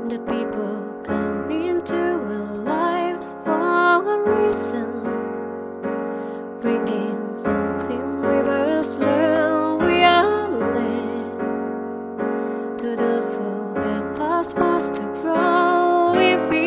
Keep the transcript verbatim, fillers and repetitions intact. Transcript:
The people come into our lives for a reason, bringing something we must learn. We are led to those who help us most to grow. We feel